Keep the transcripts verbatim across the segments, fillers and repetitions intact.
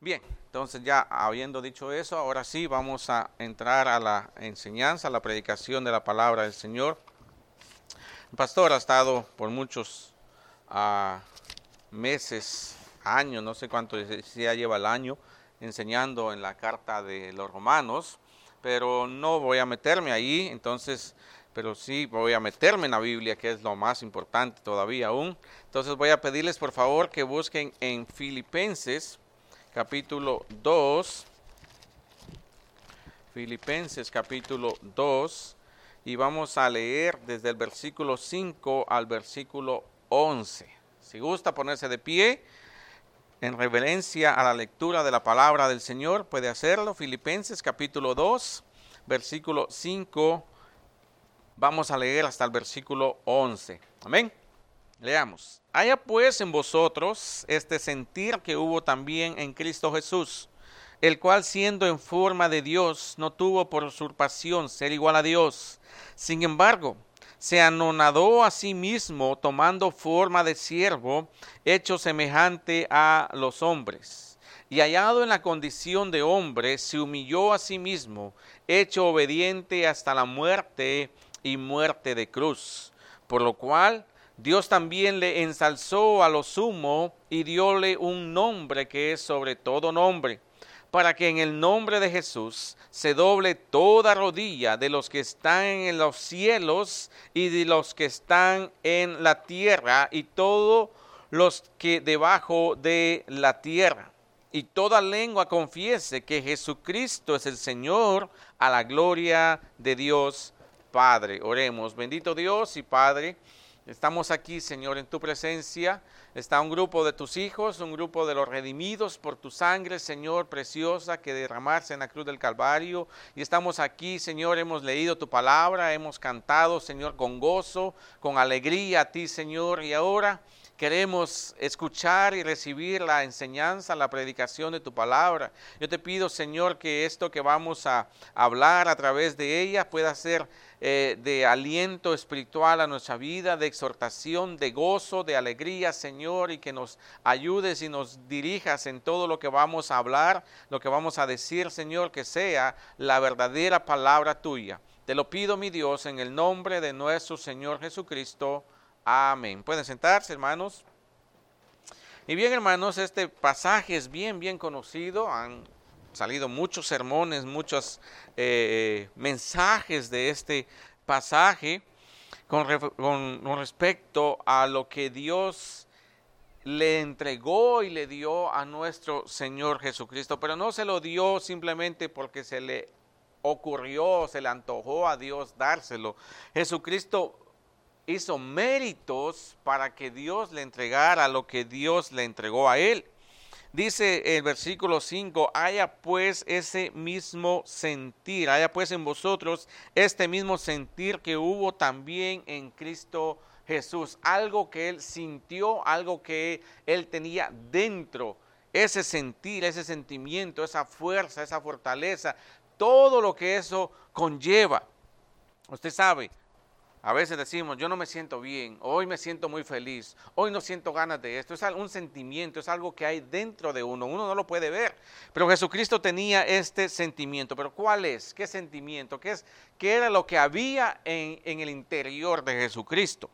Bien, entonces ya habiendo dicho eso, ahora sí vamos a entrar a la enseñanza, a la predicación de la palabra del Señor. El pastor ha estado por muchos uh, meses, años, no sé cuánto si ya lleva el año, enseñando en la carta de los Romanos, pero no voy a meterme ahí, entonces, pero sí voy a meterme en la Biblia, que es lo más importante todavía aún. Entonces voy a pedirles por favor que busquen en Filipenses, capítulo dos, Filipenses capítulo dos, y vamos a leer desde el versículo cinco al versículo once. Si gusta ponerse de pie en reverencia a la lectura de la palabra del Señor, puede hacerlo. Filipenses capítulo dos, versículo cinco, vamos a leer hasta el versículo once. Amén. Leamos. Haya pues en vosotros este sentir que hubo también en Cristo Jesús, el cual siendo en forma de Dios, no tuvo por usurpación ser igual a Dios. Sin embargo, se anonadó a sí mismo, tomando forma de siervo, hecho semejante a los hombres. Y hallado en la condición de hombre, se humilló a sí mismo, hecho obediente hasta la muerte y muerte de cruz. Por lo cual Dios también le ensalzó a lo sumo y dióle un nombre que es sobre todo nombre, para que en el nombre de Jesús se doble toda rodilla de los que están en los cielos y de los que están en la tierra y todos los que debajo de la tierra. Y toda lengua confiese que Jesucristo es el Señor, a la gloria de Dios Padre. Oremos. Bendito Dios y Padre, estamos aquí, Señor, en tu presencia. Está un grupo de tus hijos, un grupo de los redimidos por tu sangre, Señor, preciosa, que derramarse en la cruz del Calvario. Y estamos aquí, Señor, hemos leído tu palabra, hemos cantado, Señor, con gozo, con alegría a ti, Señor. Y ahora queremos escuchar y recibir la enseñanza, la predicación de tu palabra. Yo te pido, Señor, que esto que vamos a hablar a través de ella pueda ser eh, de aliento espiritual a nuestra vida, de exhortación, de gozo, de alegría, Señor, y que nos ayudes y nos dirijas en todo lo que vamos a hablar, lo que vamos a decir, Señor, que sea la verdadera palabra tuya. Te lo pido, mi Dios, en el nombre de nuestro Señor Jesucristo. Amén. Pueden sentarse, hermanos. Y bien, hermanos, este pasaje es bien, bien conocido. Han salido muchos sermones, muchos eh, mensajes de este pasaje con, con, con respecto a lo que Dios le entregó y le dio a nuestro Señor Jesucristo. Pero no se lo dio simplemente porque se le ocurrió, se le antojó a Dios dárselo. Jesucristo hizo méritos para que Dios le entregara lo que Dios le entregó a él. Dice el versículo cinco, haya pues ese mismo sentir, haya pues en vosotros este mismo sentir que hubo también en Cristo Jesús. Algo que él sintió, algo que él tenía dentro, ese sentir, ese sentimiento, esa fuerza, esa fortaleza, todo lo que eso conlleva. Usted sabe, a veces decimos, yo no me siento bien, hoy me siento muy feliz, hoy no siento ganas de esto. Es un sentimiento, es algo que hay dentro de uno, uno no lo puede ver. Pero Jesucristo tenía este sentimiento. ¿Pero cuál es? ¿Qué sentimiento? ¿Qué, es, qué era lo que había en, en el interior de Jesucristo?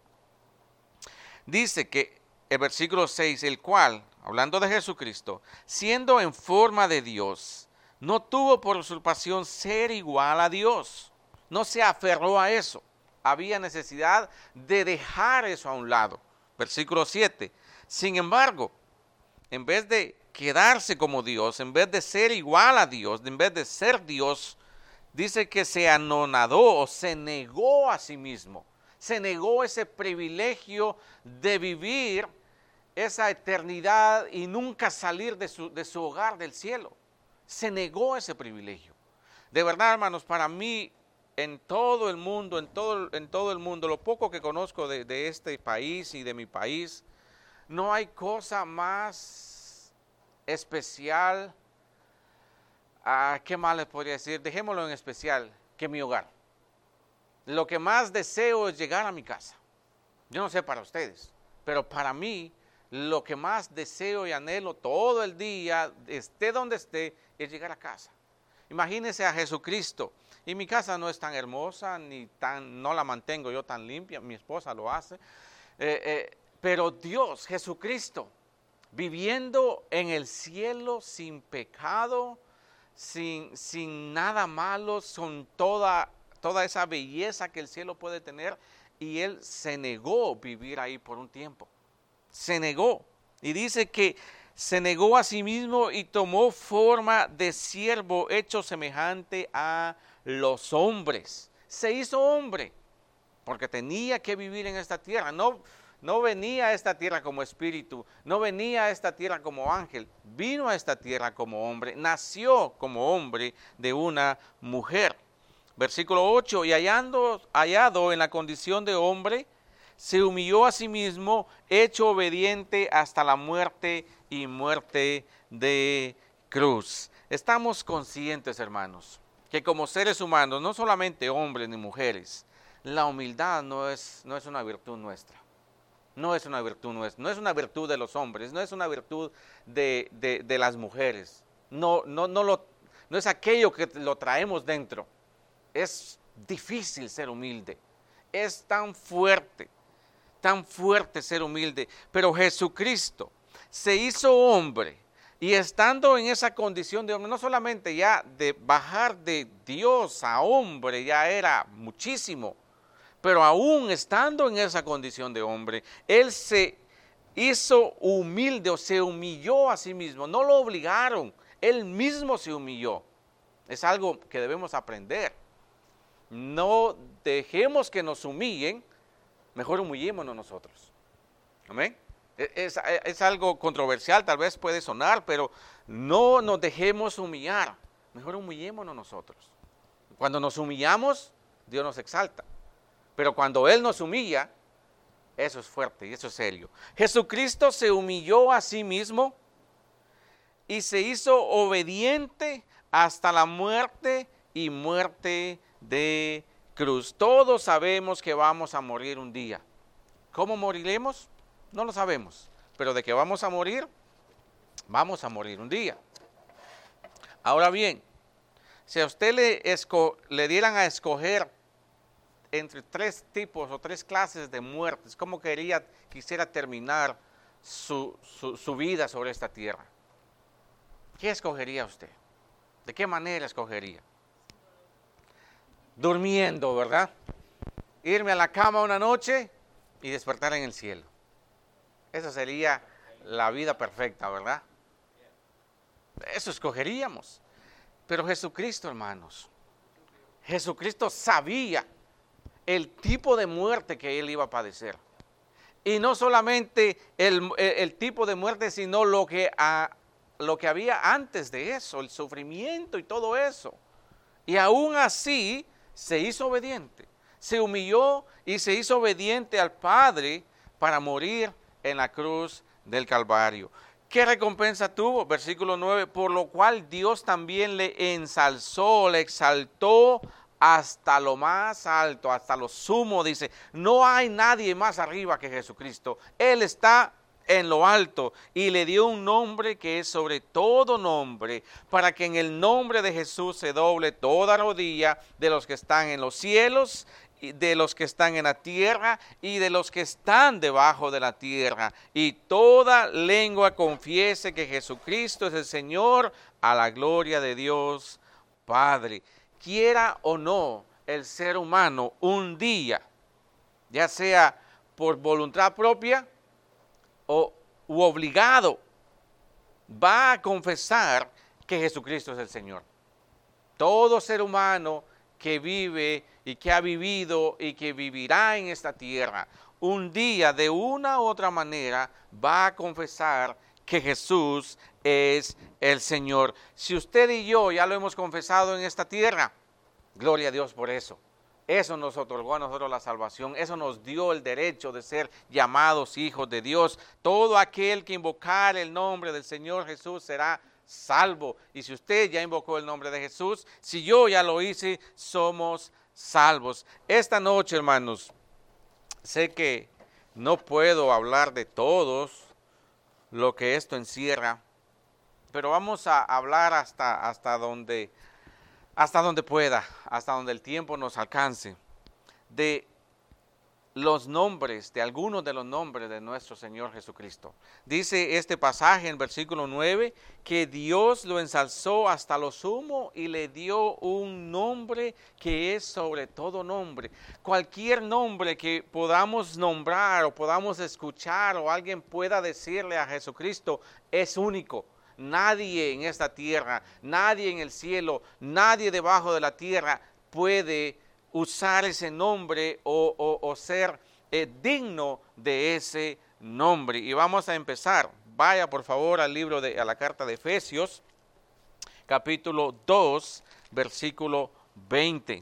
Dice que el versículo seis, el cual, hablando de Jesucristo, siendo en forma de Dios, no tuvo por usurpación ser igual a Dios. No se aferró a eso. Había necesidad de dejar eso a un lado. Versículo siete. Sin embargo, en vez de quedarse como Dios, en vez de ser igual a Dios, en vez de ser Dios, dice que se anonadó o se negó a sí mismo. Se negó ese privilegio de vivir esa eternidad y nunca salir de su, de su hogar del cielo. Se negó ese privilegio. De verdad, hermanos, para mí, en todo el mundo, en todo, en todo el mundo, lo poco que conozco de, de este país y de mi país, no hay cosa más especial, ah, ¿qué más les podría decir? Dejémoslo en especial, que mi hogar. Lo que más deseo es llegar a mi casa. Yo no sé para ustedes, pero para mí lo que más deseo y anhelo todo el día, esté donde esté, es llegar a casa. Imagínense a Jesucristo. Y mi casa no es tan hermosa, ni tan, no la mantengo yo tan limpia, mi esposa lo hace. Eh, eh, pero Dios, Jesucristo, viviendo en el cielo sin pecado, sin, sin nada malo, con toda, toda esa belleza que el cielo puede tener, y Él se negó a vivir ahí por un tiempo. Se negó. Y dice que se negó a sí mismo y tomó forma de siervo hecho semejante a los hombres. Se hizo hombre porque tenía que vivir en esta tierra. No, no venía a esta tierra como espíritu, no venía a esta tierra como ángel, vino a esta tierra como hombre, nació como hombre de una mujer. Versículo ocho, y hallando, hallado en la condición de hombre, se humilló a sí mismo, hecho obediente hasta la muerte y muerte de cruz. Estamos conscientes, hermanos, que como seres humanos, no solamente hombres ni mujeres, la humildad no es, no es una virtud nuestra. No es una virtud nuestra, no es una virtud de los hombres, no es una virtud de, de, de las mujeres. No, no, no, lo, no es aquello que lo traemos dentro. Es difícil ser humilde, es tan fuerte, tan fuerte ser humilde, pero Jesucristo se hizo hombre y estando en esa condición de hombre, no solamente ya de bajar de Dios a hombre, ya era muchísimo, pero aún estando en esa condición de hombre, Él se hizo humilde o se humilló a sí mismo, no lo obligaron, Él mismo se humilló. Es algo que debemos aprender. No dejemos que nos humillen, mejor humillémonos nosotros. Amén. Es, es algo controversial, tal vez puede sonar, pero no nos dejemos humillar, mejor humillémonos nosotros. Cuando nos humillamos, Dios nos exalta, pero cuando Él nos humilla, eso es fuerte y eso es serio. Jesucristo se humilló a sí mismo y se hizo obediente hasta la muerte y muerte de cruz. Todos sabemos que vamos a morir un día. ¿Cómo moriremos? No lo sabemos, pero de que vamos a morir, vamos a morir un día. Ahora bien, si a usted le, esco, le dieran a escoger entre tres tipos o tres clases de muertes, ¿cómo quería, quisiera terminar su, su, su vida sobre esta tierra? ¿Qué escogería usted? ¿De qué manera escogería? Durmiendo, ¿verdad? Irme a la cama una noche y despertar en el cielo. Esa sería la vida perfecta, ¿verdad? Eso escogeríamos. Pero Jesucristo, hermanos, Jesucristo sabía el tipo de muerte que Él iba a padecer. Y no solamente el, el, el tipo de muerte, sino lo que, a, lo que había antes de eso, el sufrimiento y todo eso. Y aún así se hizo obediente, se humilló y se hizo obediente al Padre para morir en la cruz del Calvario. ¿Qué recompensa tuvo? Versículo nueve, por lo cual Dios también le ensalzó, le exaltó hasta lo más alto, hasta lo sumo, dice. No hay nadie más arriba que Jesucristo. Él está en lo alto y le dio un nombre que es sobre todo nombre, para que en el nombre de Jesús se doble toda rodilla de los que están en los cielos, de los que están en la tierra y de los que están debajo de la tierra, y toda lengua confiese que Jesucristo es el Señor, a la gloria de Dios Padre. Quiera o no el ser humano, un día, ya sea por voluntad propia o u obligado, va a confesar que Jesucristo es el Señor. Todo ser humano que vive y que ha vivido y que vivirá en esta tierra, un día de una u otra manera va a confesar que Jesús es el Señor. Si usted y yo ya lo hemos confesado en esta tierra, gloria a Dios por eso. Eso nos otorgó a nosotros la salvación, eso nos dio el derecho de ser llamados hijos de Dios. Todo aquel que invocar el nombre del Señor Jesús será salvo. Y si usted ya invocó el nombre de Jesús, si yo ya lo hice, somos salvos. Esta noche, hermanos, sé que no puedo hablar de todos lo que esto encierra, pero vamos a hablar hasta, hasta, donde, hasta donde pueda, hasta donde el tiempo nos alcance, de los nombres, de algunos de los nombres de nuestro Señor Jesucristo. Dice este pasaje en versículo nueve, que Dios lo ensalzó hasta lo sumo y le dio un nombre que es sobre todo nombre. Cualquier nombre que podamos nombrar o podamos escuchar o alguien pueda decirle a Jesucristo es único. Nadie en esta tierra, nadie en el cielo, nadie debajo de la tierra puede usar ese nombre o, o, o ser eh, digno de ese nombre. Y vamos a empezar. Vaya por favor al libro de, a la carta de Efesios, capítulo dos, versículo veinte.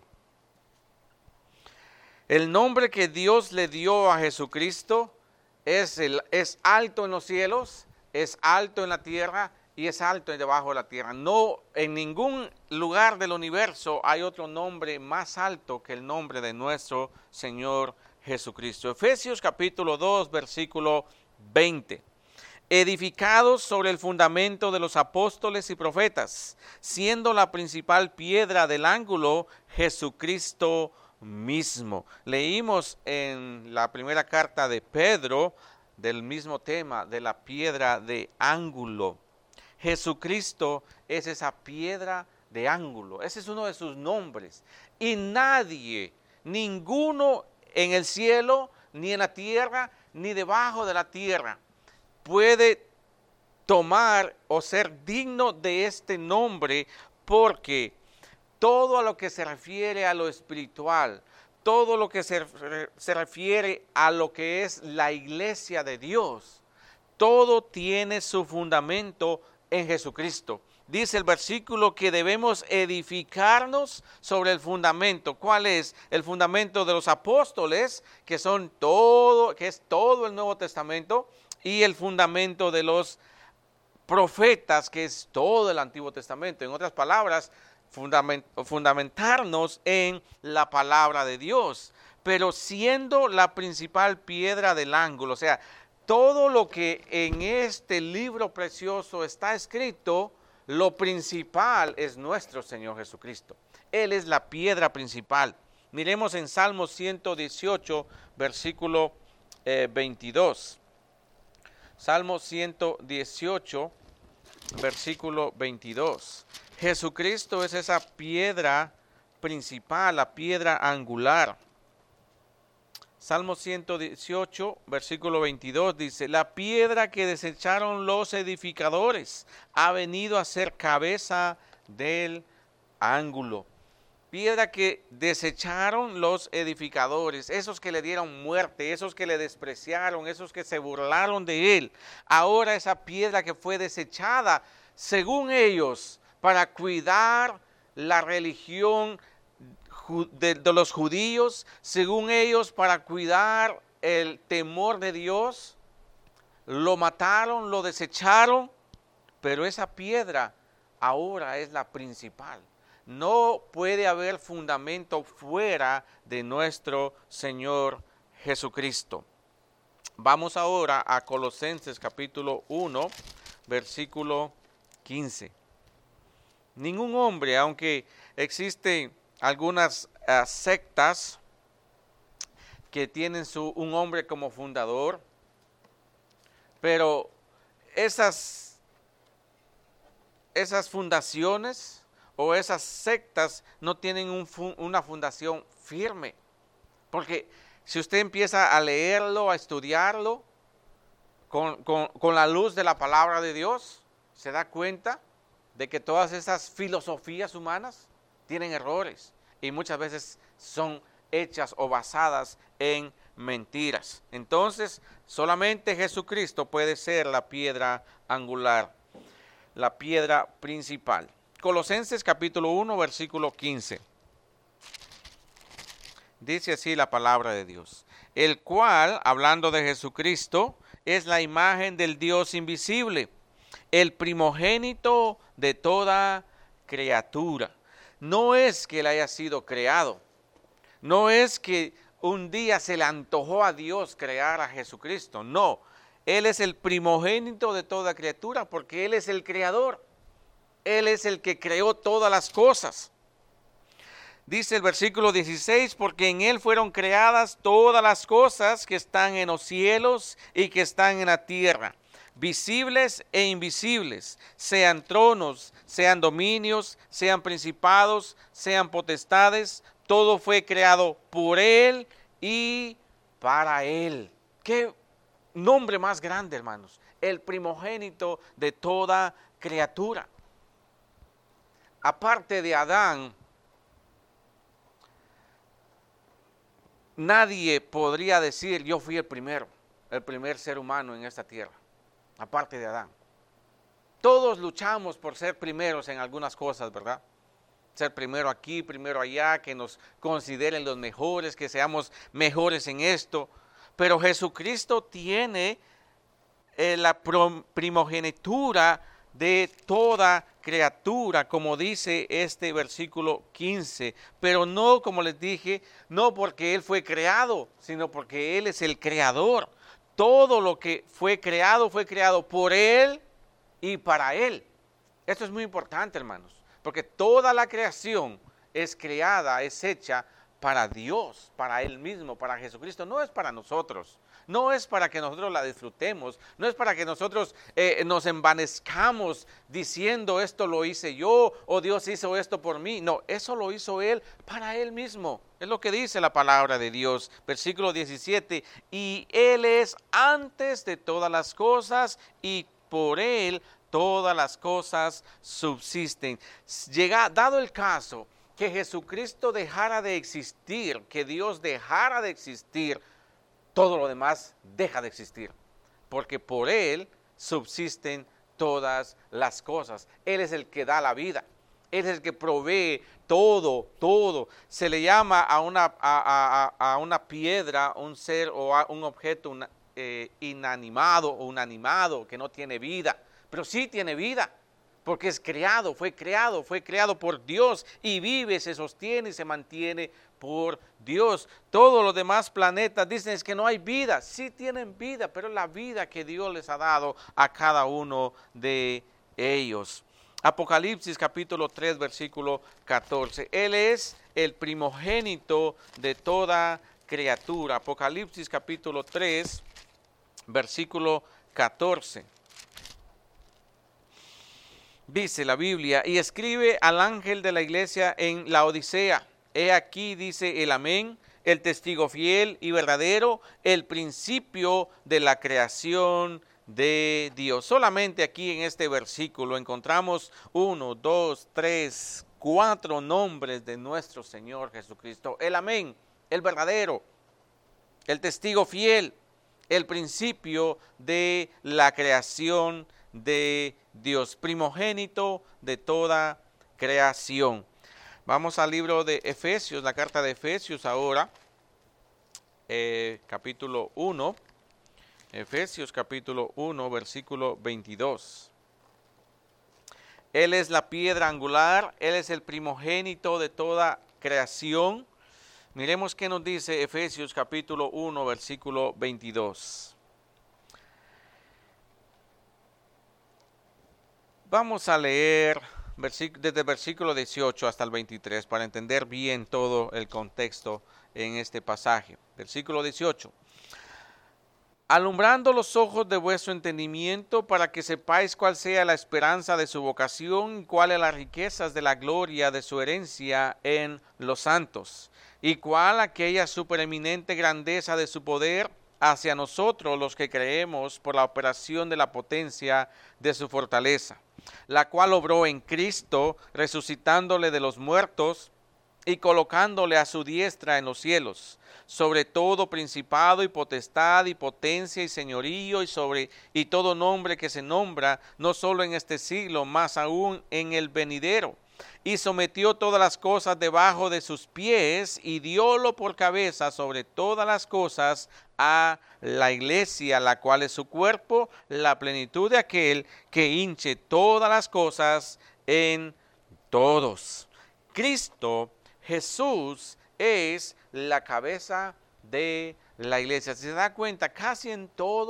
El nombre que Dios le dio a Jesucristo es, el, es alto en los cielos, es alto en la tierra y es alto debajo de la tierra. No, en ningún lugar del universo hay otro nombre más alto que el nombre de nuestro Señor Jesucristo. Efesios capítulo dos, versículo veinte. Edificados sobre el fundamento de los apóstoles y profetas, siendo la principal piedra del ángulo Jesucristo mismo. Leímos en la primera carta de Pedro del mismo tema, de la piedra de ángulo. Jesucristo es esa piedra de ángulo, ese es uno de sus nombres. Y nadie, ninguno en el cielo, ni en la tierra, ni debajo de la tierra, puede tomar o ser digno de este nombre, porque todo a lo que se refiere a lo espiritual, todo lo que se, se refiere a lo que es la iglesia de Dios, todo tiene su fundamento en Jesucristo. Dice el versículo que debemos edificarnos sobre el fundamento. ¿Cuál es? El fundamento de los apóstoles, que son todo, que es todo el Nuevo Testamento, y el fundamento de los profetas, que es todo el Antiguo Testamento. En otras palabras, fundament, fundamentarnos en la palabra de Dios, pero siendo la principal piedra del ángulo. O sea, todo lo que en este libro precioso está escrito, lo principal es nuestro Señor Jesucristo. Él es la piedra principal. Miremos en Salmo ciento dieciocho, versículo eh, veintidós. Salmo ciento dieciocho, versículo veintidós. Jesucristo es esa piedra principal, la piedra angular. Salmo ciento dieciocho, versículo veintidós dice, la piedra que desecharon los edificadores ha venido a ser cabeza del ángulo. Piedra que desecharon los edificadores, esos que le dieron muerte, esos que le despreciaron, esos que se burlaron de él. Ahora esa piedra que fue desechada, según ellos, para cuidar la religión De, de los judíos, según ellos, para cuidar el temor de Dios, lo mataron, lo desecharon, pero esa piedra ahora es la principal. No puede haber fundamento fuera de nuestro Señor Jesucristo. Vamos ahora a Colosenses capítulo uno, versículo quince. Ningún hombre, aunque existe algunas uh, sectas que tienen su, un hombre como fundador, pero esas, esas fundaciones o esas sectas no tienen un, una fundación firme, porque si usted empieza a leerlo, a estudiarlo con, con, con la luz de la palabra de Dios, se da cuenta de que todas esas filosofías humanas tienen errores y muchas veces son hechas o basadas en mentiras. Entonces, solamente Jesucristo puede ser la piedra angular, la piedra principal. Colosenses capítulo uno, versículo quince. Dice así la palabra de Dios. El cual, hablando de Jesucristo, es la imagen del Dios invisible, el primogénito de toda criatura. No es que él haya sido creado, no es que un día se le antojó a Dios crear a Jesucristo, no. Él es el primogénito de toda criatura, porque Él es el creador. Él es el que creó todas las cosas. Dice el versículo dieciséis, porque en Él fueron creadas todas las cosas que están en los cielos y que están en la tierra, visibles e invisibles, sean tronos, sean dominios, sean principados, sean potestades, todo fue creado por Él y para Él. ¿Qué nombre más grande, hermanos? El primogénito de toda criatura. Aparte de Adán, nadie podría decir, yo fui el primero, el primer ser humano en esta tierra, aparte de Adán. Todos luchamos por ser primeros en algunas cosas, ¿verdad? Ser primero aquí, primero allá, que nos consideren los mejores, que seamos mejores en esto. Pero Jesucristo tiene eh, la primogenitura de toda criatura, como dice este versículo quince, pero no, como les dije, no porque Él fue creado, sino porque Él es el creador. Todo lo que fue creado, fue creado por Él y para Él. Esto es muy importante, hermanos, porque toda la creación es creada, es hecha para Dios, para Él mismo, para Jesucristo. No es para nosotros, no es para que nosotros la disfrutemos, no es para que nosotros eh, nos envanezcamos diciendo esto lo hice yo o Dios hizo esto por mí. No, eso lo hizo Él para Él mismo. Es lo que dice la palabra de Dios. Versículo diecisiete, y Él es antes de todas las cosas y por Él todas las cosas subsisten. Llega, dado el caso que Jesucristo dejara de existir, que Dios dejara de existir, todo lo demás deja de existir, porque por Él subsisten todas las cosas. Él es el que da la vida, Él es el que provee todo, todo. Se le llama a una, a, a, a una piedra, un ser o a un objeto una, eh, inanimado o inanimado que no tiene vida, pero sí tiene vida. Porque es creado, fue creado, fue creado por Dios y vive, se sostiene y se mantiene por Dios. Todos los demás planetas dicen es que no hay vida. Sí tienen vida, pero es la vida que Dios les ha dado a cada uno de ellos. Apocalipsis capítulo tres, versículo catorce. Él es el primogénito de toda criatura. Apocalipsis capítulo tres, versículo catorce. Dice la Biblia, y escribe al ángel de la iglesia en la Odisea. He aquí, dice el amén, el testigo fiel y verdadero, el principio de la creación de Dios. Solamente aquí en este versículo encontramos uno, dos, tres, cuatro nombres de nuestro Señor Jesucristo. El amén, el verdadero, el testigo fiel, el principio de la creación de Dios, primogénito de toda creación. Vamos al libro de Efesios, la carta de Efesios ahora, eh, capítulo uno, Efesios capítulo uno, versículo veintidós. Él es la piedra angular, Él es el primogénito de toda creación. Miremos qué nos dice Efesios capítulo uno, versículo veintidós. Vamos a leer desde el versículo dieciocho hasta el veintitrés para entender bien todo el contexto en este pasaje. Versículo dieciocho. Alumbrando los ojos de vuestro entendimiento para que sepáis cuál sea la esperanza de su vocación y cuáles las riquezas de la gloria de su herencia en los santos y cuál aquella supereminente grandeza de su poder hacia nosotros los que creemos por la operación de la potencia de su fortaleza, la cual obró en Cristo, resucitándole de los muertos y colocándole a su diestra en los cielos, sobre todo principado y potestad y potencia y señorío y sobre y todo nombre que se nombra, no solo en este siglo, más aún en el venidero. Y sometió todas las cosas debajo de sus pies y diólo por cabeza sobre todas las cosas a la iglesia, la cual es su cuerpo, la plenitud de aquel que hinche todas las cosas en todos. Cristo, Jesús, es la cabeza de la iglesia. Si se da cuenta, casi en todos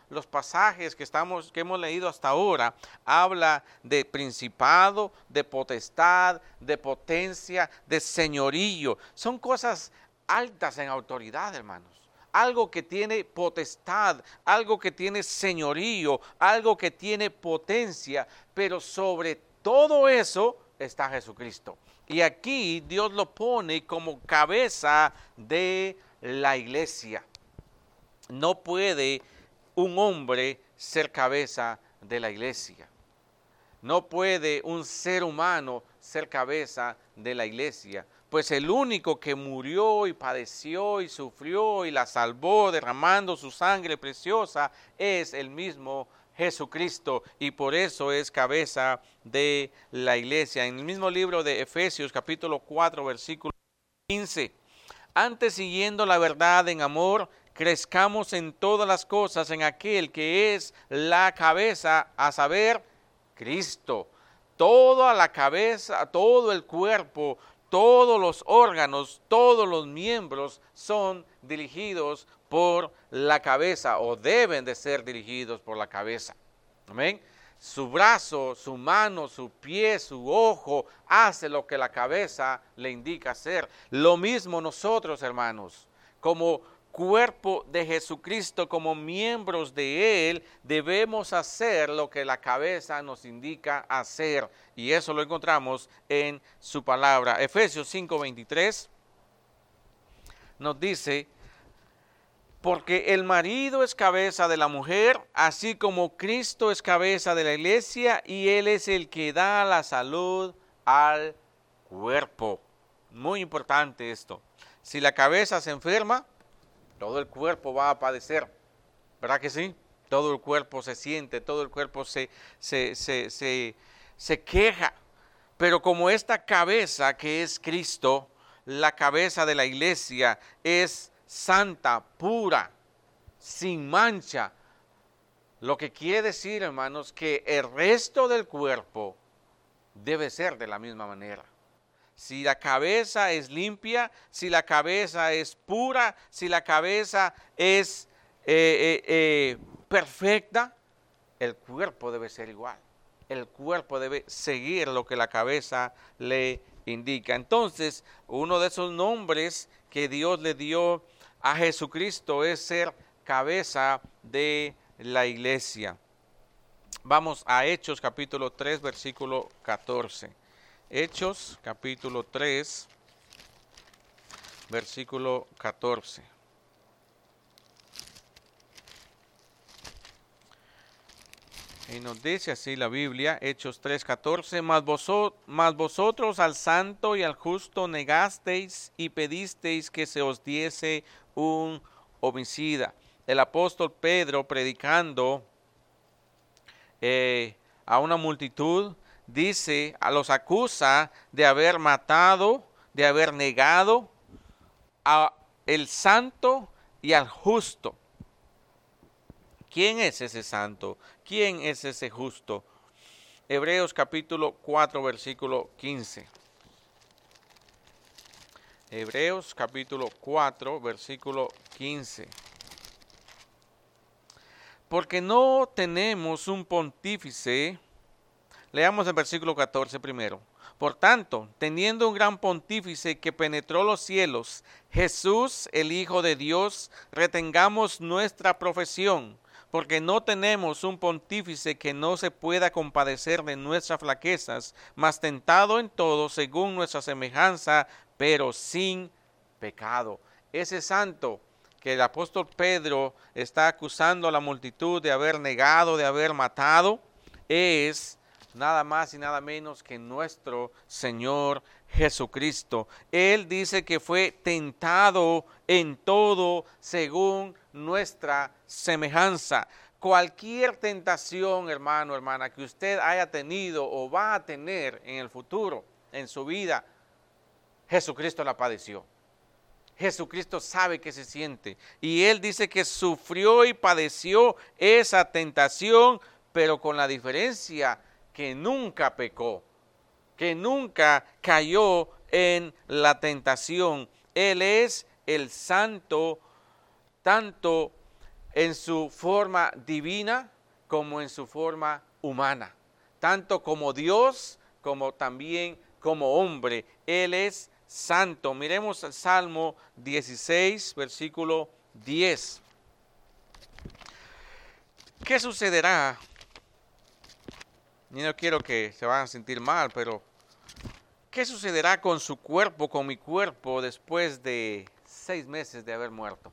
los pasajes que, estamos, que hemos leído hasta ahora, habla de principado, de potestad, de potencia, de señorío. Son cosas altas en autoridad, hermanos. Algo que tiene potestad, algo que tiene señorío, algo que tiene potencia, pero sobre todo eso está Jesucristo. Y aquí Dios lo pone como cabeza de la iglesia. No puede un hombre ser cabeza de la iglesia. No puede un ser humano ser cabeza de la iglesia. Pues el único que murió y padeció y sufrió y la salvó derramando su sangre preciosa es el mismo Jesucristo, y por eso es cabeza de la iglesia. En el mismo libro de Efesios capítulo cuatro versículo quince, antes siguiendo la verdad en amor, crezcamos en todas las cosas en aquel que es la cabeza, a saber, Cristo. Toda la cabeza, todo el cuerpo, todos los órganos, todos los miembros son dirigidos por la cabeza, o deben de ser dirigidos por la cabeza. Amén. Su brazo, su mano, su pie, su ojo, hace lo que la cabeza le indica hacer. Lo mismo nosotros, hermanos, como cuerpo de Jesucristo, como miembros de Él, debemos hacer lo que la cabeza nos indica hacer. Y eso lo encontramos en su palabra. Efesios cinco veintitrés nos dice: porque el marido es cabeza de la mujer, así como Cristo es cabeza de la iglesia, y Él es el que da la salud al cuerpo. Muy importante esto. Si la cabeza se enferma, todo el cuerpo va a padecer. ¿Verdad que sí? Todo el cuerpo se siente, todo el cuerpo se, se, se, se, se queja. Pero como esta cabeza que es Cristo, la cabeza de la iglesia, es santa, pura, sin mancha, lo que quiere decir, hermanos, que el resto del cuerpo debe ser de la misma manera. Si la cabeza es limpia, si la cabeza es pura, si la cabeza es eh, eh, eh, perfecta, el cuerpo debe ser igual. El cuerpo debe seguir lo que la cabeza le indica. Entonces, uno de esos nombres que Dios le dio a Jesucristo es ser cabeza de la iglesia. Vamos a Hechos capítulo tres, versículo catorce. Hechos capítulo tres, versículo catorce. Y nos dice así la Biblia, Hechos tres, catorce, mas, vosot, mas vosotros al santo y al justo negasteis y pedisteis que se os diese un homicida. El apóstol Pedro, predicando eh, a una multitud, dice, a los acusa de haber matado, de haber negado a el santo y al justo. ¿Quién es ese santo? ¿Quién es ese justo? Hebreos capítulo cuatro, versículo quince. Hebreos capítulo cuatro, versículo quince. Porque no tenemos un pontífice. Leamos el versículo catorce primero. Por tanto, teniendo un gran pontífice que penetró los cielos, Jesús, el Hijo de Dios, retengamos nuestra profesión, porque no tenemos un pontífice que no se pueda compadecer de nuestras flaquezas, mas tentado en todo según nuestra semejanza, pero sin pecado. Ese santo que el apóstol Pedro está acusando a la multitud de haber negado, de haber matado, es nada más y nada menos que nuestro Señor Jesucristo. Él dice que fue tentado en todo según nuestra semejanza. Cualquier tentación, hermano, hermana, que usted haya tenido o va a tener en el futuro, en su vida, Jesucristo la padeció. Jesucristo sabe que se siente. Y Él dice que sufrió y padeció esa tentación, pero con la diferencia que nunca pecó, que nunca cayó en la tentación. Él es el santo, tanto en su forma divina como en su forma humana, tanto como Dios como también como hombre. Él es santo. Miremos el Salmo dieciséis, versículo diez. ¿Qué sucederá? Y no quiero que se vayan a sentir mal, pero ¿qué sucederá con su cuerpo, con mi cuerpo, después de seis meses de haber muerto?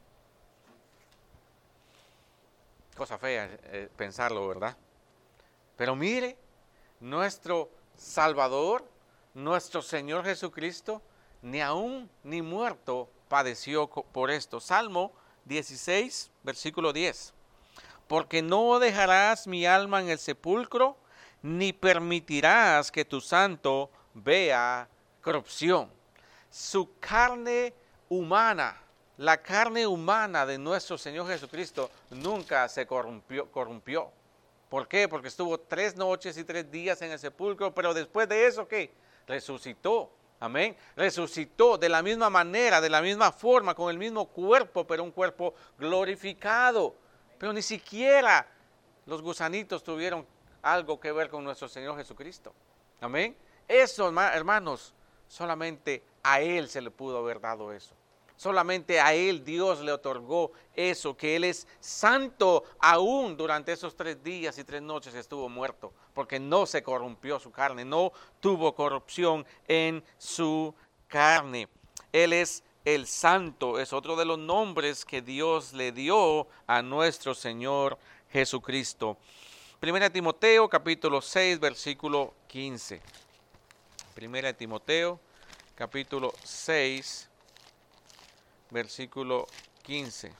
Cosa fea eh, pensarlo, ¿verdad? Pero mire, nuestro Salvador, nuestro Señor Jesucristo, ni aún ni muerto padeció por esto. Salmo dieciséis, versículo diez. Porque no dejarás mi alma en el sepulcro, ni permitirás que tu santo vea corrupción. Su carne humana, la carne humana de nuestro Señor Jesucristo nunca se corrompió, corrompió. ¿Por qué? Porque estuvo tres noches y tres días en el sepulcro, pero después de eso, ¿qué? Resucitó. Amén. Resucitó de la misma manera, de la misma forma, con el mismo cuerpo, pero un cuerpo glorificado. Pero ni siquiera los gusanitos tuvieron algo que ver con nuestro Señor Jesucristo. Amén. Eso, hermanos, solamente a Él se le pudo haber dado eso. Solamente a Él Dios le otorgó eso, que Él es santo aún durante esos tres días y tres noches estuvo muerto, porque no se corrompió su carne, no tuvo corrupción en su carne. Él es el santo, es otro de los nombres que Dios le dio a nuestro Señor Jesucristo. Primera Timoteo, capítulo seis, versículo quince. Primera Timoteo, capítulo seis, versículo quince.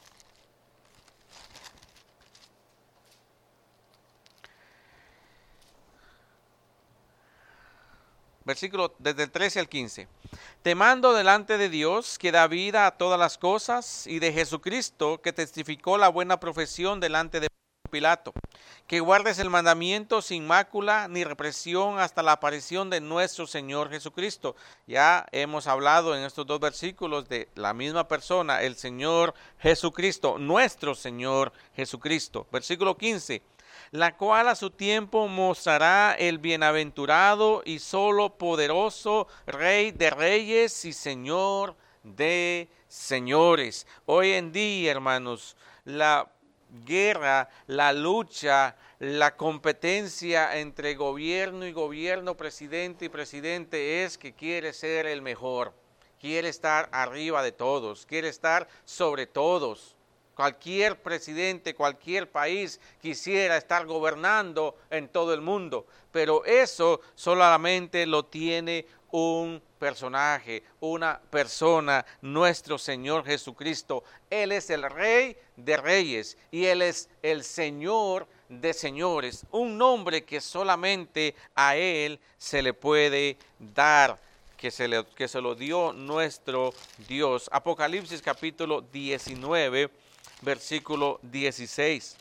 Versículo desde el trece al quince. Te mando delante de Dios, que da vida a todas las cosas, y de Jesucristo, que testificó la buena profesión delante de Pilato, que guardes el mandamiento sin mácula ni represión hasta la aparición de nuestro Señor Jesucristo. Ya hemos hablado en estos dos versículos de la misma persona, el Señor Jesucristo, nuestro Señor Jesucristo. Versículo quince. La cual a su tiempo mostrará el bienaventurado y solo poderoso Rey de reyes y Señor de señores. Hoy en día, hermanos, la guerra, la lucha, la competencia entre gobierno y gobierno, presidente y presidente es que quiere ser el mejor, quiere estar arriba de todos, quiere estar sobre todos. Cualquier presidente, cualquier país quisiera estar gobernando en todo el mundo, pero eso solamente lo tiene un personaje, una persona, nuestro Señor Jesucristo. Él es el Rey de reyes y Él es el Señor de señores, un nombre que solamente a Él se le puede dar, que se, le, que se lo dio nuestro Dios. Apocalipsis capítulo diecinueve, versículo dieciséis.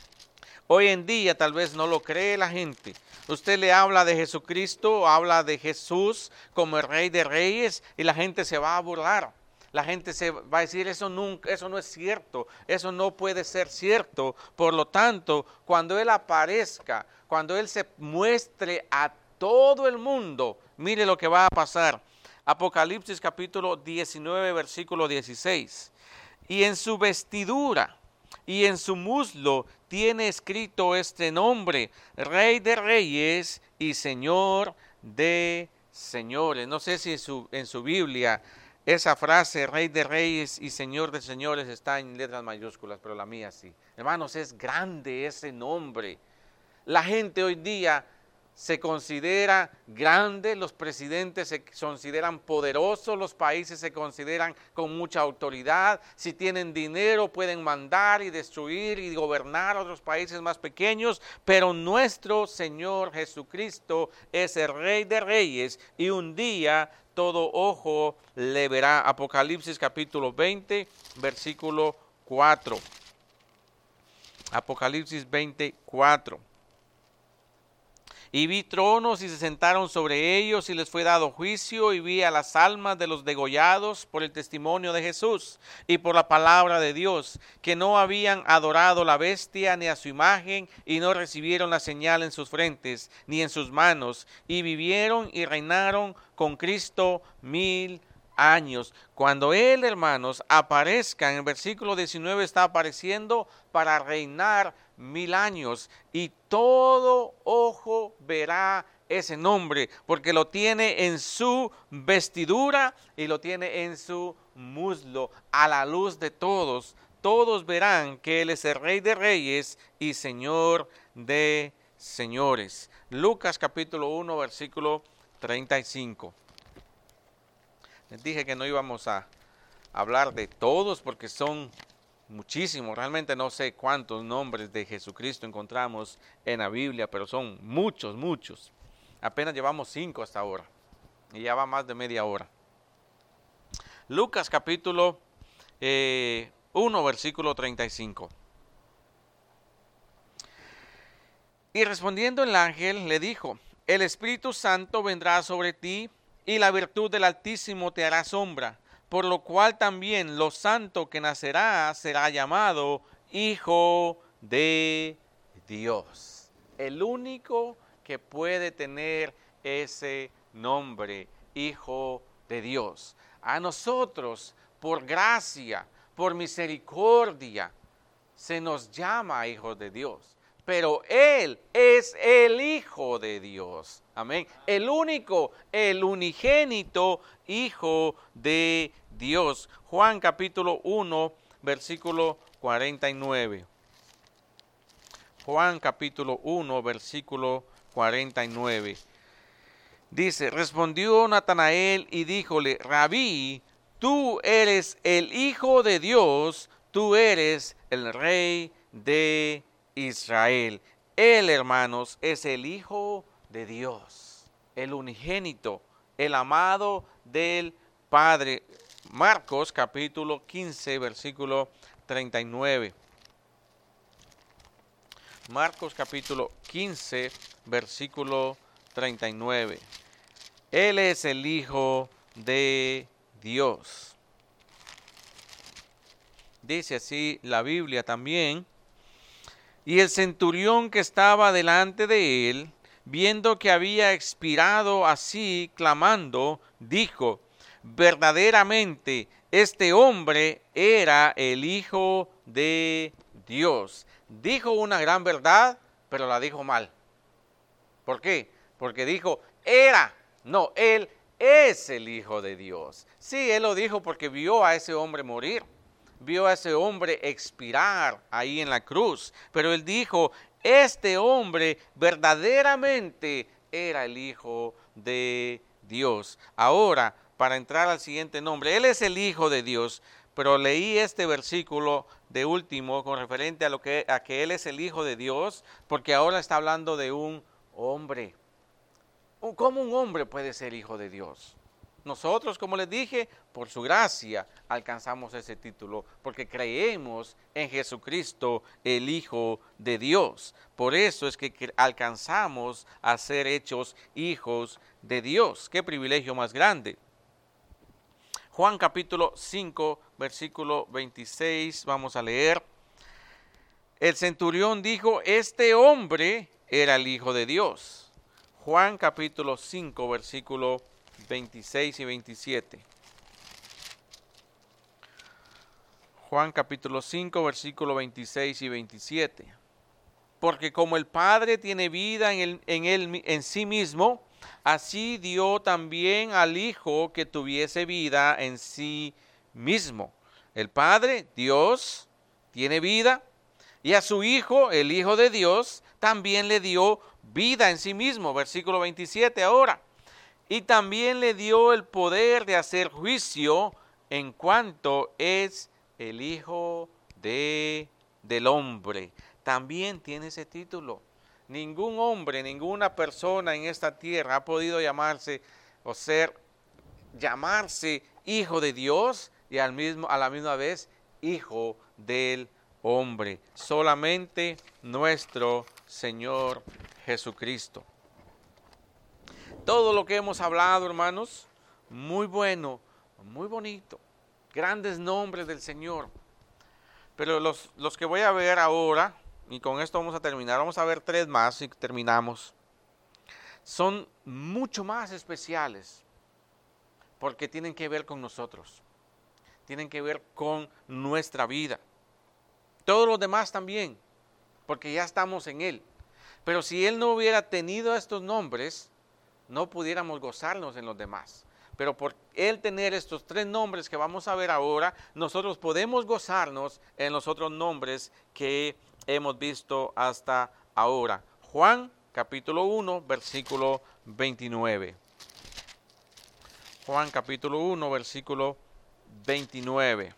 Hoy en día tal vez no lo cree la gente. Usted le habla de Jesucristo, habla de Jesús como el Rey de Reyes y la gente se va a burlar. La gente se va a decir, eso, nunca, eso no es cierto, eso no puede ser cierto. Por lo tanto, cuando Él aparezca, cuando Él se muestre a todo el mundo, mire lo que va a pasar. Apocalipsis capítulo diecinueve, versículo dieciséis. Y en su vestidura y en su muslo tiene escrito este nombre, Rey de Reyes y Señor de Señores. No sé si en su, en su Biblia esa frase, Rey de Reyes y Señor de Señores, está en letras mayúsculas, pero la mía sí. Hermanos, es grande ese nombre. La gente hoy día se considera grande, los presidentes se consideran poderosos, los países se consideran con mucha autoridad, si tienen dinero pueden mandar y destruir y gobernar a otros países más pequeños, pero nuestro Señor Jesucristo es el Rey de Reyes y un día todo ojo le verá. Apocalipsis capítulo veinte, versículo cuatro. Apocalipsis veinte, cuatro. Y vi tronos y se sentaron sobre ellos y les fue dado juicio, y vi a las almas de los degollados por el testimonio de Jesús y por la palabra de Dios, que no habían adorado la bestia ni a su imagen y no recibieron la señal en sus frentes ni en sus manos, y vivieron y reinaron con Cristo mil años. Cuando Él, hermanos, aparezca, en el versículo diecinueve está apareciendo para reinar mil años, y todo ojo verá ese nombre, porque lo tiene en su vestidura y lo tiene en su muslo, a la luz de todos. Todos verán que Él es el Rey de Reyes y Señor de señores. Lucas capítulo uno, versículo treinta y cinco. Les dije que no íbamos a hablar de todos porque son muchísimos. Realmente no sé cuántos nombres de Jesucristo encontramos en la Biblia, pero son muchos, muchos. Apenas llevamos cinco hasta ahora y ya va más de media hora. Lucas capítulo eh, uno, versículo treinta y cinco. Y respondiendo el ángel le dijo: el Espíritu Santo vendrá sobre ti, y la virtud del Altísimo te hará sombra, por lo cual también lo santo que nacerá será llamado Hijo de Dios. El único que puede tener ese nombre, Hijo de Dios. A nosotros, por gracia, por misericordia, se nos llama hijos de Dios. Pero Él es el Hijo de Dios. Amén. El único, el unigénito Hijo de Dios. Juan capítulo uno, versículo cuarenta y nueve. Juan capítulo uno, versículo cuarenta y nueve. Dice: respondió Natanael y díjole: Rabí, tú eres el Hijo de Dios, tú eres el Rey de Israel. Él, hermanos, es el Hijo de Dios, el unigénito, el amado del Padre. Marcos capítulo quince, versículo treinta y nueve. Marcos capítulo quince, versículo treinta y nueve. Él es el Hijo de Dios. Dice así la Biblia también: y el centurión que estaba delante de él, viendo que había expirado así, clamando, dijo: verdaderamente este hombre era el Hijo de Dios. Dijo una gran verdad, pero la dijo mal. ¿Por qué? Porque dijo era, no, él es el Hijo de Dios. Sí, él lo dijo porque vio a ese hombre morir, vio a ese hombre expirar ahí en la cruz, pero él dijo, este hombre verdaderamente era el Hijo de Dios. Ahora, para entrar al siguiente nombre, él es el Hijo de Dios, pero leí este versículo de último con referente a lo que a que él es el Hijo de Dios, porque ahora está hablando de un hombre. ¿Cómo un hombre puede ser hijo de Dios? Nosotros, como les dije, por su gracia alcanzamos ese título, porque creemos en Jesucristo, el Hijo de Dios. Por eso es que alcanzamos a ser hechos hijos de Dios. ¡Qué privilegio más grande! Juan capítulo cinco, versículo veintiséis, vamos a leer. El centurión dijo, este hombre era el Hijo de Dios. Juan capítulo cinco, versículo veintiséis y veintisiete. Juan capítulo cinco, versículo veintiséis y veintisiete. Porque como el Padre tiene vida en, el, en, él, en sí mismo, así dio también al Hijo que tuviese vida en sí mismo. El Padre, Dios, tiene vida, y a su Hijo, el Hijo de Dios, también le dio vida en sí mismo. Versículo veintisiete ahora. Y también le dio el poder de hacer juicio en cuanto es el Hijo de, del hombre. También tiene ese título. Ningún hombre, ninguna persona en esta tierra ha podido llamarse o ser, llamarse Hijo de Dios y al mismo, a la misma vez Hijo del hombre. Solamente nuestro Señor Jesucristo. todo lo que hemos hablado, hermanos, muy bueno, muy bonito. Grandes nombres del Señor. Pero los, los que voy a ver ahora, y con esto vamos a terminar, vamos a ver tres más y terminamos, son mucho más especiales porque tienen que ver con nosotros, tienen que ver con nuestra vida. Todos los demás también, porque ya estamos en Él. Pero si Él no hubiera tenido estos nombres, no pudiéramos gozarnos en los demás. Pero por Él tener estos tres nombres que vamos a ver ahora, nosotros podemos gozarnos en los otros nombres que hemos visto hasta ahora. Juan capítulo uno, versículo veintinueve. Juan capítulo uno, versículo veintinueve.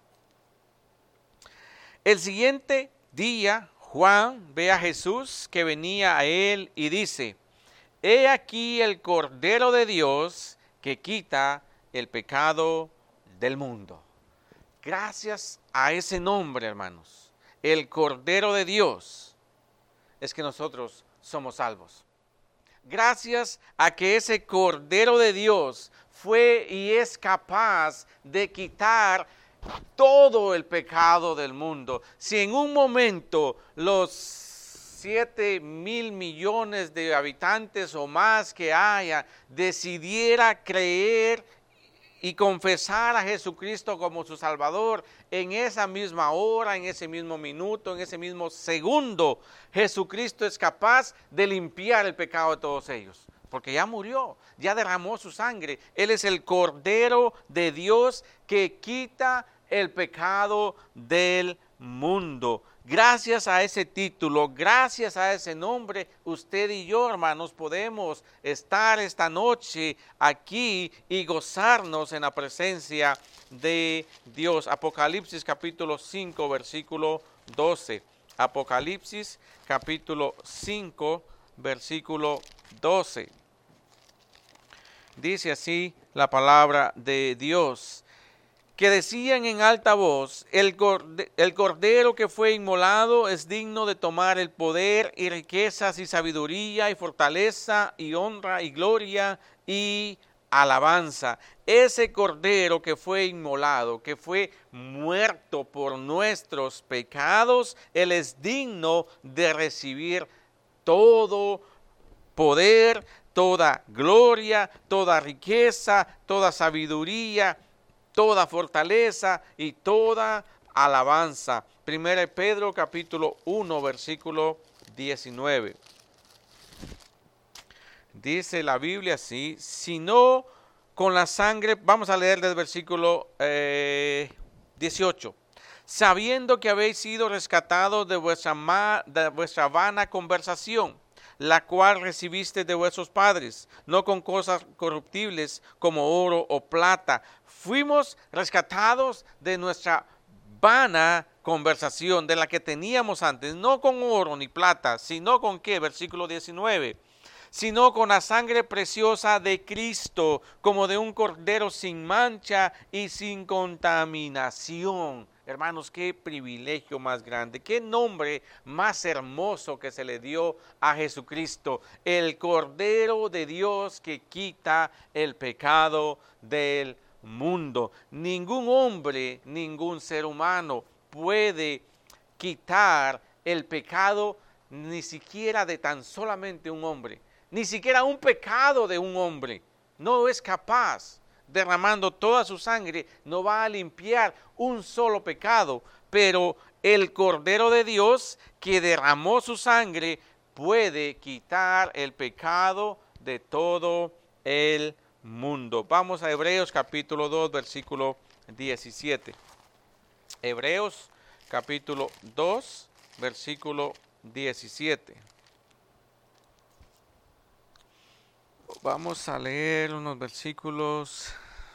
El siguiente día, Juan ve a Jesús que venía a él y dice: He aquí el Cordero de Dios que quita el pecado del mundo. Gracias a ese nombre, hermanos, el Cordero de Dios, es que nosotros somos salvos. Gracias a que ese Cordero de Dios fue y es capaz de quitar todo el pecado del mundo. Si en un momento los siete mil millones de habitantes o más que haya decidiera creer y confesar a Jesucristo como su Salvador, en esa misma hora, en ese mismo minuto, en ese mismo segundo, Jesucristo es capaz de limpiar el pecado de todos ellos. Porque ya murió, ya derramó su sangre. Él es el Cordero de Dios que quita el pecado del mundo. Gracias a ese título, gracias a ese nombre, usted y yo, hermanos, podemos estar esta noche aquí y gozarnos en la presencia de Dios. Apocalipsis capítulo cinco, versículo doce. Apocalipsis capítulo cinco, versículo doce. Dice así la palabra de Dios, que decían en alta voz: el corde- el cordero que fue inmolado es digno de tomar el poder y riquezas y sabiduría y fortaleza y honra y gloria y alabanza. Ese cordero que fue inmolado, que fue muerto por nuestros pecados, Él es digno de recibir todo poder, toda gloria, toda riqueza, toda sabiduría, toda fortaleza y toda alabanza. Primera de Pedro capítulo uno, versículo diecinueve. Dice la Biblia así: sino con la sangre, vamos a leer del versículo eh, dieciocho. Sabiendo que habéis sido rescatados de vuestra, ma, de vuestra vana conversación, la cual recibiste de vuestros padres, no con cosas corruptibles como oro o plata. Fuimos rescatados de nuestra vana conversación, de la que teníamos antes, no con oro ni plata, sino con ¿qué? Versículo diecinueve. Sino con la sangre preciosa de Cristo, como de un cordero sin mancha y sin contaminación. Hermanos, qué privilegio más grande, qué nombre más hermoso que se le dio a Jesucristo, el Cordero de Dios que quita el pecado del mundo. Ningún hombre, ningún ser humano puede quitar el pecado, ni siquiera de tan solamente un hombre, ni siquiera un pecado de un hombre. No es capaz. Derramando toda su sangre, no va a limpiar un solo pecado, pero el Cordero de Dios que derramó su sangre puede quitar el pecado de todo el mundo. Vamos a Hebreos capítulo dos, versículo diecisiete. Hebreos capítulo dos, versículo diecisiete. Vamos a leer unos versículos,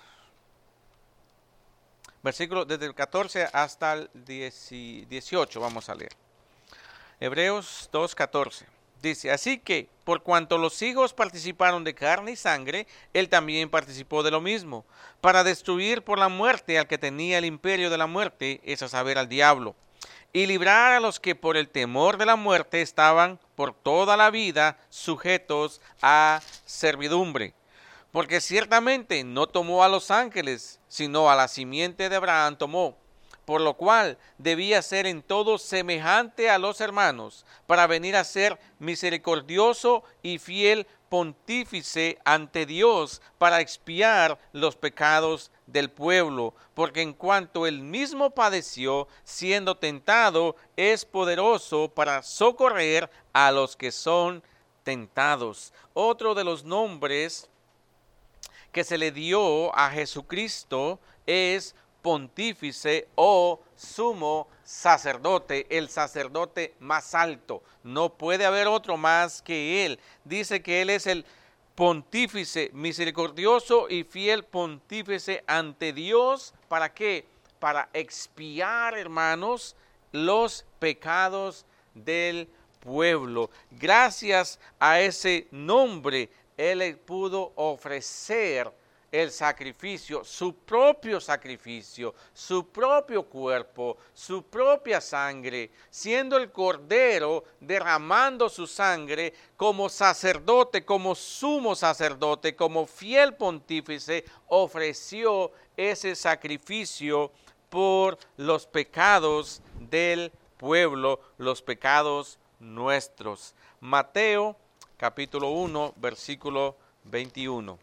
versículos desde el catorce hasta el dieciocho, vamos a leer. Hebreos dos, catorce. Dice: así que, por cuanto los hijos participaron de carne y sangre, él también participó de lo mismo, para destruir por la muerte al que tenía el imperio de la muerte, es a saber, al diablo, y librar a los que por el temor de la muerte estaban por toda la vida sujetos a servidumbre. Porque ciertamente no tomó a los ángeles, sino a la simiente de Abraham tomó, por lo cual debía ser en todo semejante a los hermanos, para venir a ser misericordioso y fiel pontífice ante Dios, para expiar los pecados del pueblo, porque en cuanto él mismo padeció, siendo tentado, es poderoso para socorrer a los que son tentados. Otro de los nombres que se le dio a Jesucristo es pontífice o sumo sacerdote, el sacerdote más alto. No puede haber otro más que él. Dice que él es el pontífice misericordioso y fiel pontífice ante Dios. ¿Para qué? Para expiar, hermanos, los pecados del pueblo. Gracias a ese nombre, él pudo ofrecer el sacrificio, su propio sacrificio, su propio cuerpo, su propia sangre, siendo el Cordero derramando su sangre como sacerdote, como sumo sacerdote, como fiel pontífice, ofreció ese sacrificio por los pecados del pueblo, los pecados nuestros. Mateo capítulo uno, versículo veintiuno.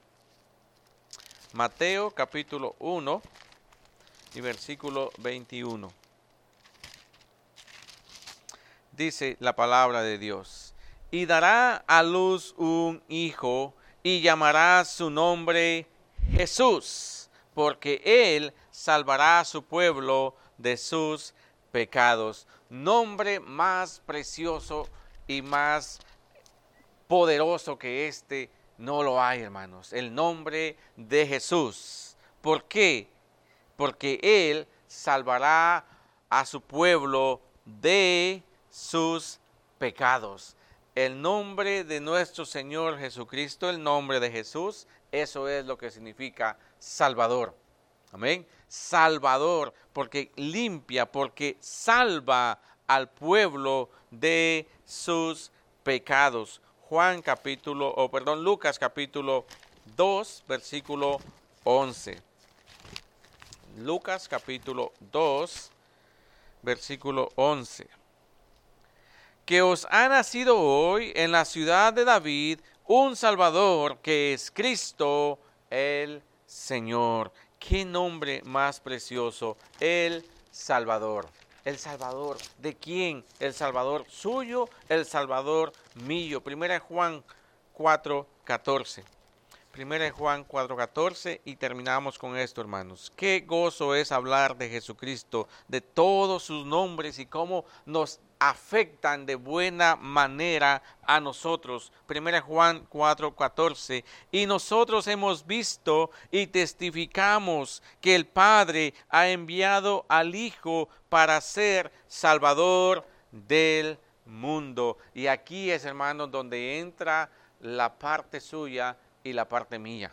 Mateo capítulo uno y versículo veintiuno. Dice la palabra de Dios: y dará a luz un hijo, y llamará su nombre Jesús, porque él salvará a su pueblo de sus pecados. Nombre más precioso y más poderoso que este no lo hay, hermanos. El nombre de Jesús. ¿Por qué? Porque él salvará a su pueblo de sus pecados. El nombre de nuestro Señor Jesucristo, el nombre de Jesús, eso es lo que significa Salvador. Amén. Salvador, porque limpia, porque salva al pueblo de sus pecados. Juan capítulo, o perdón, Lucas capítulo dos, versículo once. Lucas capítulo dos, versículo once. Que os ha nacido hoy en la ciudad de David un Salvador, que es Cristo el Señor. ¿Qué nombre más precioso? El Salvador. ¿El Salvador de quién? El Salvador suyo, el Salvador mío. Primera de Juan cuatro, catorce. Primera de Juan cuatro, catorce y terminamos con esto, hermanos. Qué gozo es hablar de Jesucristo, de todos sus nombres y cómo nos afectan de buena manera a nosotros. Primera de Juan cuatro, catorce. Y nosotros hemos visto y testificamos que el Padre ha enviado al Hijo para ser Salvador del mundo. Y aquí es, hermanos, donde entra la parte suya y la parte mía.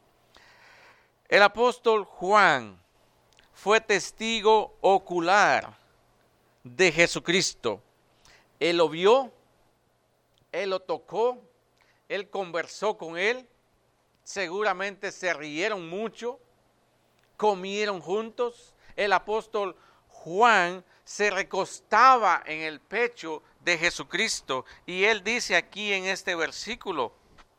El apóstol Juan fue testigo ocular de Jesucristo. Él lo vio, él lo tocó, él conversó con él, seguramente se rieron mucho, comieron juntos. El apóstol Juan se recostaba en el pecho de Jesucristo y él dice aquí en este versículo: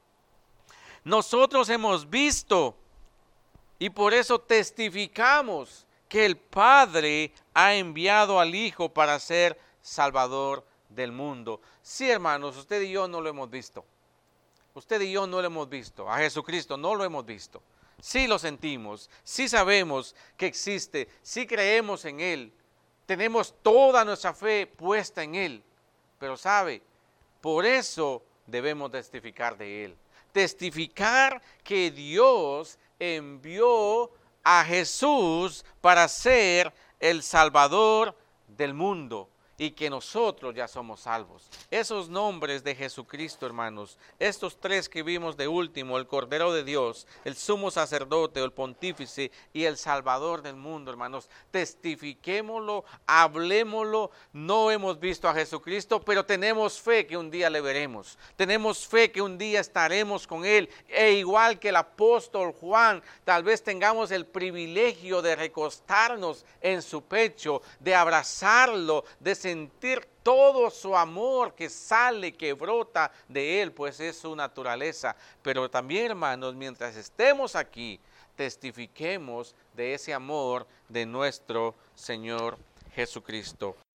nosotros hemos visto y por eso testificamos que el Padre ha enviado al Hijo para ser Salvador del mundo. Sí, hermanos, usted y yo no lo hemos visto. Usted y yo no lo hemos visto. A Jesucristo no lo hemos visto. Sí lo sentimos, sí sabemos que existe, sí creemos en Él. Tenemos toda nuestra fe puesta en Él. Pero sabe, por eso debemos testificar de Él. Testificar que Dios envió a Jesús para ser el Salvador del mundo. y que nosotros ya somos salvos. Esos nombres de Jesucristo, hermanos, estos tres que vimos de último, el Cordero de Dios, el Sumo Sacerdote, el Pontífice y el Salvador del mundo, hermanos, testifiquémoslo, hablemoslo. No hemos visto a Jesucristo, pero tenemos fe que un día le veremos. Tenemos fe que un día estaremos con Él, e igual que el apóstol Juan, tal vez tengamos el privilegio de recostarnos en su pecho, de abrazarlo, de sentir todo su amor que sale, que brota de Él, pues es su naturaleza. Pero también, hermanos, mientras estemos aquí, testifiquemos de ese amor de nuestro Señor Jesucristo.